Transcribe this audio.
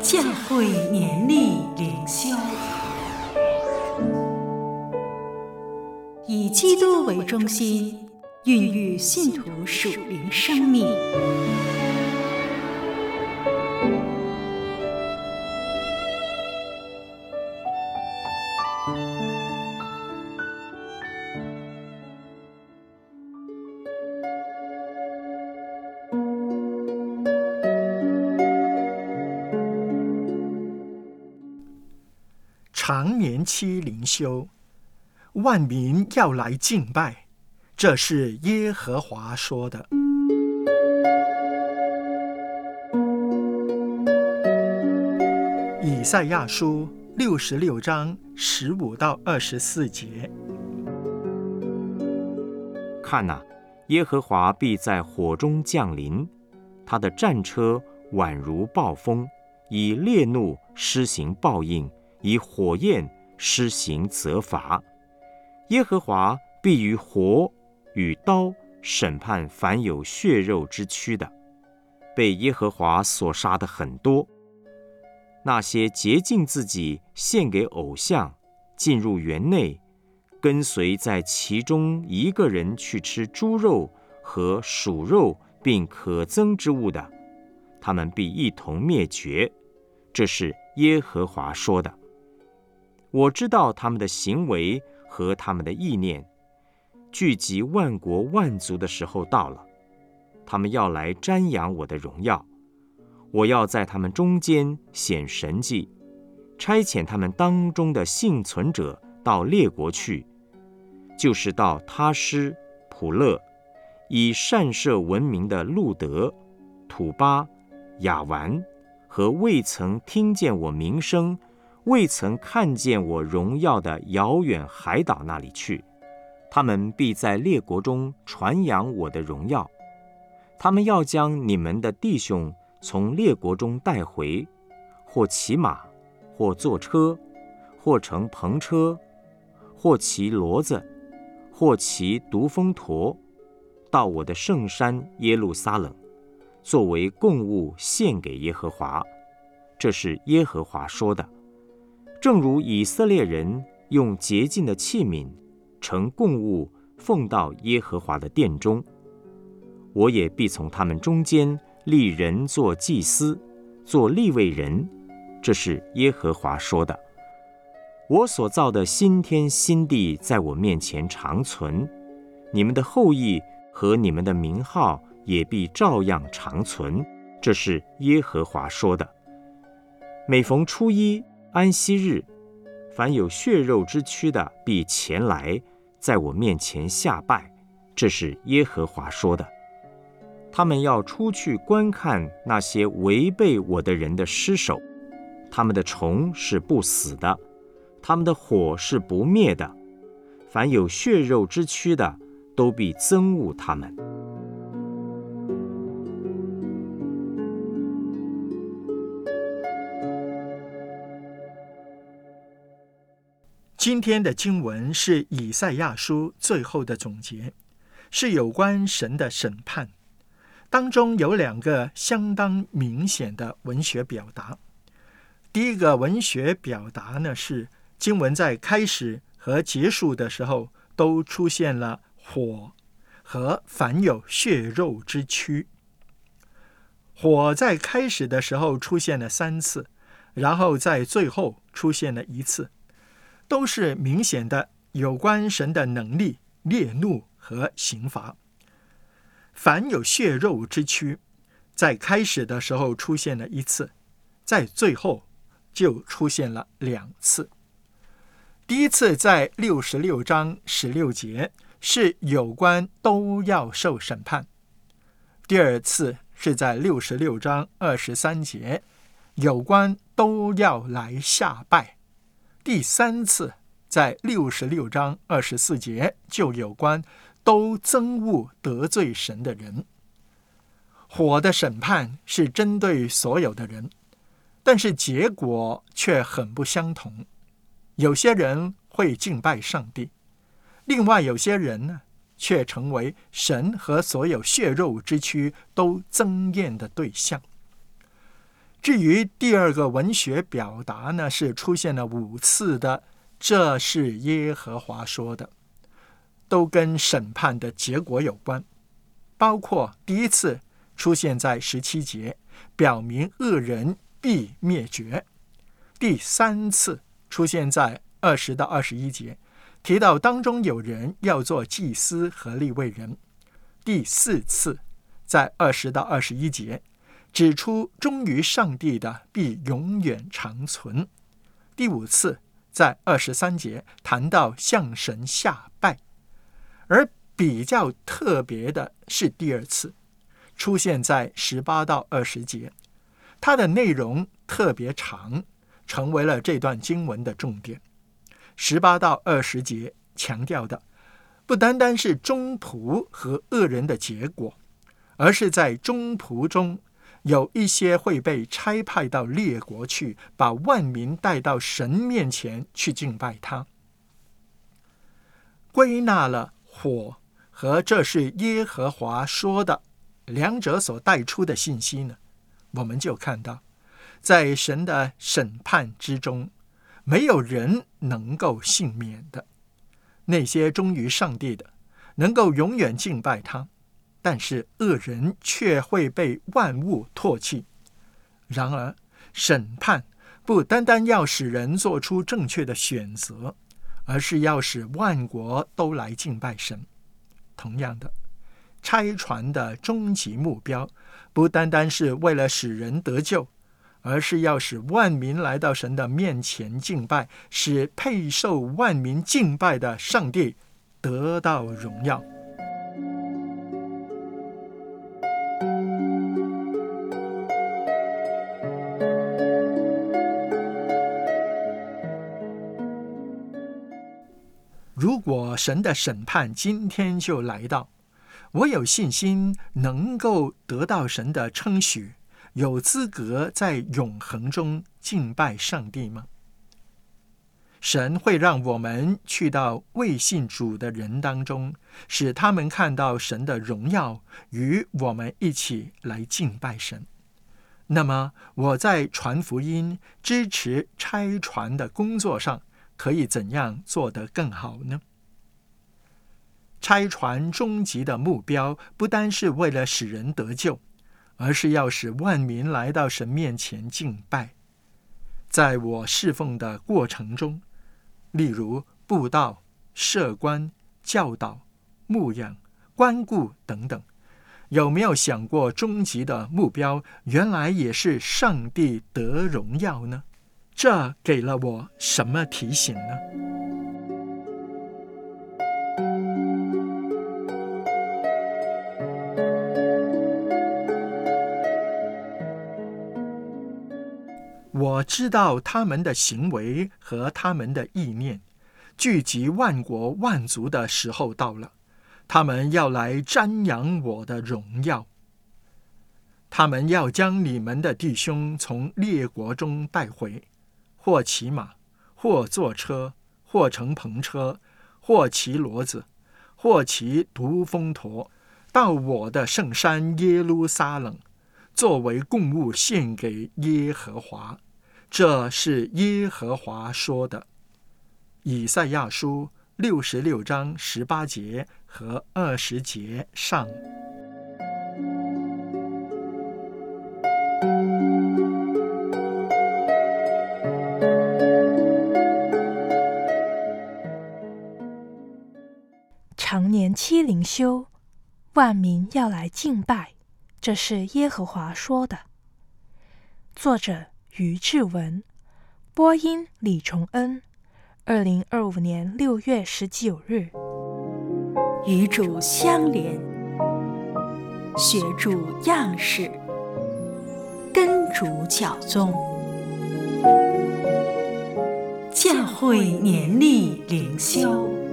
教会年历灵修，以基督为中心，孕育信徒属灵生命。 常年期灵修，万民要来敬拜，这是耶和华说的。以赛亚书66章15到24节。 看哪，耶和华必在火中降临，他的战车宛如暴风，以烈怒施行报应，以火焰施行责罚。耶和华必于火与刀审判凡有血肉之躯的，被耶和华所杀的很多。那些洁净自己献给偶像，进入园内，跟随在其中一个人去吃猪肉和鼠肉并可憎之物的，他们必一同灭绝。这是耶和华说的。我知道他们的行为和他们的意念，聚集万国万族的时候到了，他们要来瞻仰我的荣耀。我要在他们中间显神迹，差遣他们当中的幸存者到列国去，就是到他施、普勒，以善射闻名的路德、土巴、亚完和未曾听见我名声、未曾看见我荣耀的遥远海岛那里去。他们必在列国中传扬我的荣耀。他们要将你们的弟兄从列国中带回，或骑马，或坐车，或乘篷车，或骑骡子，或骑独峰驼，到我的圣山耶路撒冷，作为供物献给耶和华。这是耶和华说的。正如以色列人用洁净的器皿盛供物奉到耶和华的殿中，我也必从他们中间立人做祭司，做利未人。这是耶和华说的。我所造的新天新地在我面前长存，你们的后裔和你们的名号也必照样长存。这是耶和华说的。每逢初一、安息日，凡有血肉之躯的必前来，在我面前下拜。这是耶和华说的。他们要出去观看那些违背我的人的尸首，他们的虫是不死的，他们的火是不灭的，凡有血肉之躯的都必憎恶他们。 今天的经文是以赛亚书最后的总结，是有关神的审判。当中有两个相当明显的文学表达。第一个文学表达呢，是经文在开始和结束的时候都出现了火和凡有血肉之躯。火在开始的时候出现了3次，然后在最后出现了1次，都是明显的有关神的能力、烈怒和刑罚。凡有血肉之躯，在开始的时候出现了1次，在最后就出现了2次。第一次在66章16节，是有关都要受审判。第二次是在66章23节，有关都要来下拜。第3次在66章24节，就有关都憎恶得罪神的人。火的审判是针对所有的人，但是结果却很不相同。有些人会敬拜上帝，另外有些人呢，却成为神和所有血肉之躯都憎厌的对象。 至于第二个文学表达呢，是出现了5次的这是耶和华说的，都跟审判的结果有关，包括第一次出现在17节，表明恶人必灭绝；第3次出现在20到21节，提到当中有人要做祭司和利未人；第4次在20到21节指出忠于上帝的必永远长存；第5次在23节谈到向神下拜。而比较特别的是第2次出现在18到20节，它的内容特别长，成为了这段经文的重点。18到20节强调的不单单是忠仆和恶人的结果，而是在忠仆中有一些会被差派到列国去，把万民带到神面前去敬拜他。归纳了火和这是耶和华说的两者所带出的信息呢，我们就看到在神的审判之中，没有人能够幸免的。那些忠于上帝的能够永远敬拜他，但是恶人却会被万物唾弃。然而审判不单单要使人做出正确的选择，而是要使万国都来敬拜神。同样的，差传的终极目标不单单是为了使人得救，而是要使万民来到神的面前敬拜，使配受万民敬拜的上帝得到荣耀。如果神的审判今天就来到，我有信心能够得到神的称许，有资格在永恒中敬拜上帝吗？神会让我们去到未信主的人当中，使他们看到神的荣耀，与我们一起来敬拜神。那么我在传福音、支持差传的工作上，可以怎样做得更好呢？差传终极的目标不单是为了使人得救，而是要使万民来到神面前敬拜。在我侍奉的过程中，例如布道、社关、教导、牧养、关顾等等，有没有想过终极的目标原来也是上帝得荣耀呢？这给了我什么提醒呢？我知道他们的行为和他们的意念，聚集万国万族的时候到了，他们要来瞻仰我的荣耀。他们要将你们的弟兄从列国中带回，或骑马，或坐车，或乘篷车，或骑骡子，或骑独峰驼，到我的圣山耶路撒冷，作为供物献给耶和华。这是耶和华说的。以赛亚书66章18节和20节上。 常年期灵修，万民要来敬拜，这是耶和华说的。作者于志文，播音李崇恩，2025年6月19日。 与主相连，学主样式，跟主教宗，教会年历灵修。